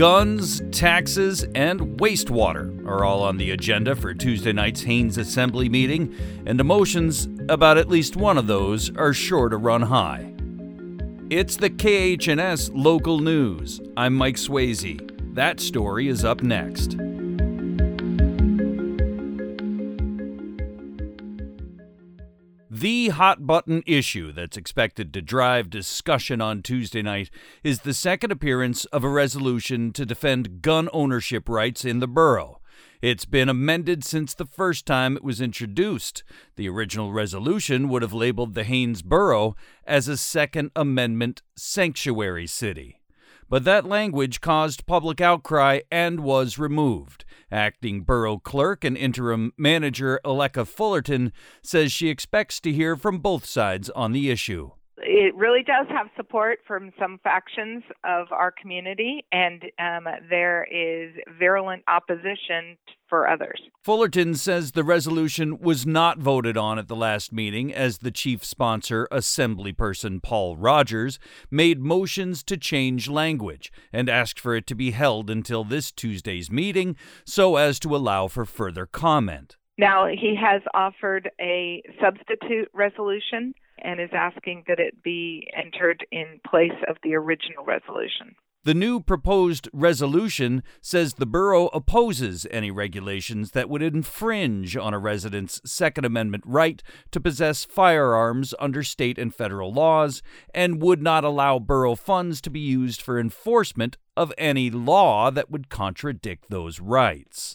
Guns, taxes, and wastewater are all on the agenda for Tuesday night's Haines Assembly meeting, and emotions about at least one of those are sure to run high. It's the KHNS Local News. I'm Mike Swayze. That story is up next. The hot-button issue that's expected to drive discussion on Tuesday night is the second appearance of a resolution to defend gun ownership rights in the borough. It's been amended since the first time it was introduced. The original resolution would have labeled the Haines Borough as a Second Amendment sanctuary city. But that language caused public outcry and was removed. Acting borough clerk and interim manager Aleka Fullerton says she expects to hear from both sides on the issue. It really does have support from some factions of our community, and there is virulent opposition for others. Fullerton says the resolution was not voted on at the last meeting as the chief sponsor, Assemblyperson Paul Rogers, made motions to change language and asked for it to be held until this Tuesday's meeting so as to allow for further comment. Now, he has offered a substitute resolution and is asking that it be entered in place of the original resolution. The new proposed resolution says the borough opposes any regulations that would infringe on a resident's Second Amendment right to possess firearms under state and federal laws and would not allow borough funds to be used for enforcement of any law that would contradict those rights.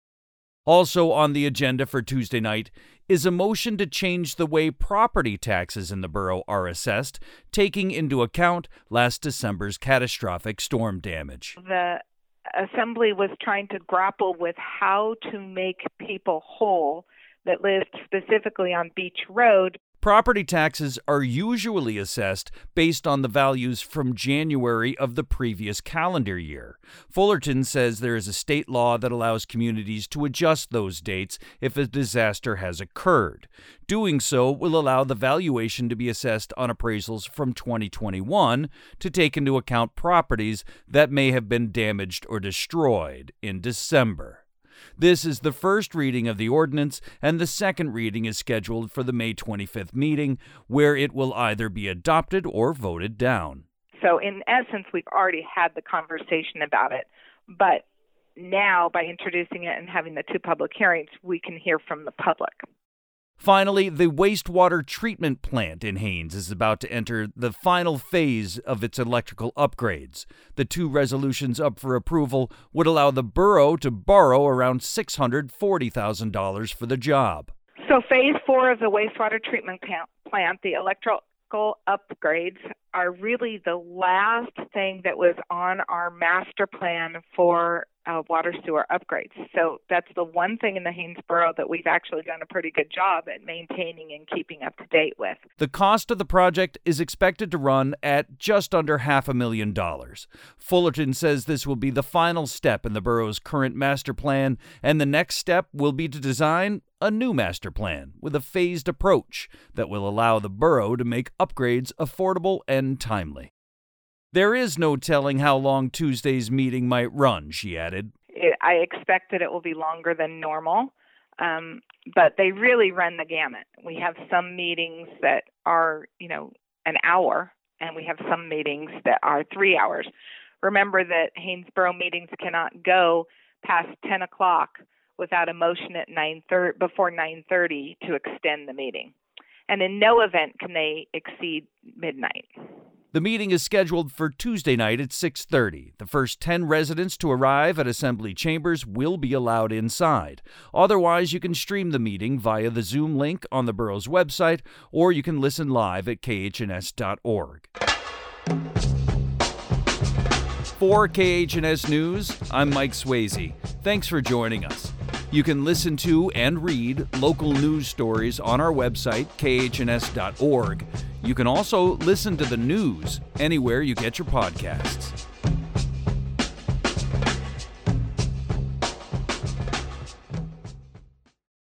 Also on the agenda for Tuesday night is a motion to change the way property taxes in the borough are assessed, taking into account last December's catastrophic storm damage. The Assembly was trying to grapple with how to make people whole that lived specifically on Beach Road. Property taxes are usually assessed based on the values from January of the previous calendar year. Fullerton says there is a state law that allows communities to adjust those dates if a disaster has occurred. Doing so will allow the valuation to be assessed on appraisals from 2021 to take into account properties that may have been damaged or destroyed in December. This is the first reading of the ordinance, and the second reading is scheduled for the May 25th meeting, where it will either be adopted or voted down. So in essence, we've already had the conversation about it, but now by introducing it and having the two public hearings, we can hear from the public. Finally, the wastewater treatment plant in Haines is about to enter the final phase of its electrical upgrades. The two resolutions up for approval would allow the borough to borrow around $640,000 for the job. So phase 4 of the wastewater treatment plant, the electrical upgrades, are really the last thing that was on our master plan for water sewer upgrades. So that's the one thing in the Haines Borough that we've actually done a pretty good job at maintaining and keeping up to date with. The cost of the project is expected to run at just under $500,000. Fullerton says this will be the final step in the borough's current master plan, and the next step will be to design a new master plan with a phased approach that will allow the borough to make upgrades affordable and timely. There is no telling how long Tuesday's meeting might run, she added. I expect that it will be longer than normal, but they really run the gamut. We have some meetings that are, an hour, and we have some meetings that are 3 hours. Remember that Hanesboro meetings cannot go past 10 o'clock without a motion at before 9:30 to extend the meeting. And in no event can they exceed midnight. The meeting is scheduled for Tuesday night at 6:30. The first 10 residents to arrive at Assembly Chambers will be allowed inside. Otherwise, you can stream the meeting via the Zoom link on the borough's website, or you can listen live at khns.org. For KHNS News, I'm Mike Swayze. Thanks for joining us. You can listen to and read local news stories on our website, khns.org. You can also listen to the news anywhere you get your podcasts.